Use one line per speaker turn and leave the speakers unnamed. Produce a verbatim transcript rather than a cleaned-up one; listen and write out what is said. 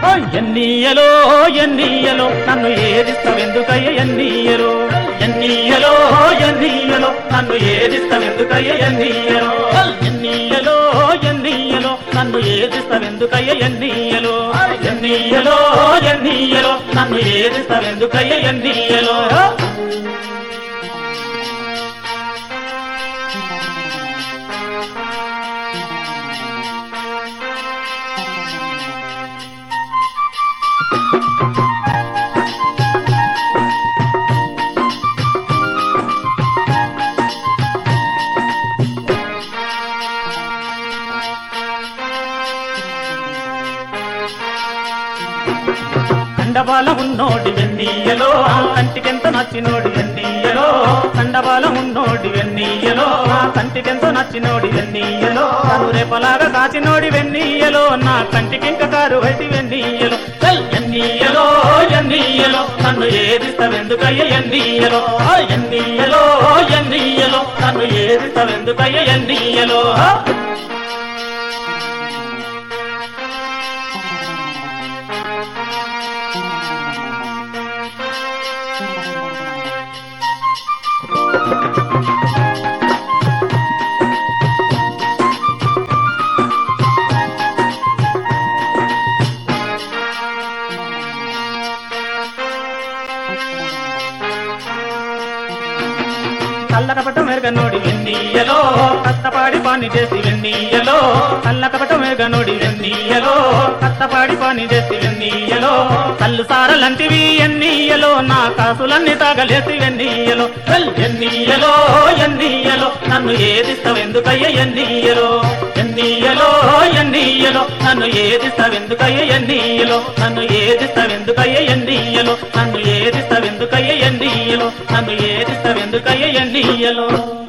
ఎన్నీయలో ఎన్నీయలో నన్ను ఏదిస్తావెందుకయ్య ఎన్నీయలో ఎన్నీయలో ఎన్నీయలో నన్ను ఏదిస్తావెందుకయ్య ఎన్నీయలో ఎన్నీయలో ఎన్నీయలో నన్ను ఏదిస్తావెందుకయ్య ఎన్నీయలో ఎన్నీయలో ఎన్నీయలో నన్ను ఏదిస్తావెందుకయ్య ఎన్నీయలో కండబాల ఉన్నోడి వెన్నీయలో కంటికెంత నచ్చినోడి వెన్నీయలో కండబాల ఉన్నోడి వెన్నీయలో కంటికెంత నచ్చినోడి వెన్నీయలో కను రేపలాగా కాచినోడి వెన్నీయలో నా కంటికింక కారు అయితే వెన్నీయలో ఎన్నీయలో ఎన్నీయలో నన్ను ఏదిస్తావెందుకయ్య ఎన్నీయలో ఎన్నీయలో ఎన్నీయలో నన్ను ఏదిస్తావెందుకయ్య ఎన్నీయలో కల్లకపట మెరుగనోడి వెన్నీయలో కత్తపాడి పాని చేసి వెన్నీయలో కల్లకపట మెరుగనోడి వెన్నీయలో కత్తపాడి పాని చేసి వెన్నీయలో కళ్ళు సారలంటివి ఎన్నీయలో నా కాసులన్నీ తాగలేసి వెన్నీయలో ఎన్నీయలో ఎన్నీయలో నన్ను ఏదిస్తావెందుకయ్య ఎన్నీయలో ఎన్నీయలో ఎన్నీయలో నన్ను ఏదిస్తావెందుకయ్య ఎన్నీయలో నన్ను ఏదిస్తావెందుకయ్య ఎన్నీయలో నన్ను ఏదిస్తావెందుకయ్య ఎన్నీయలో నన్ను ఏదిస్తావెందుకయ్య ఎన్నీయలో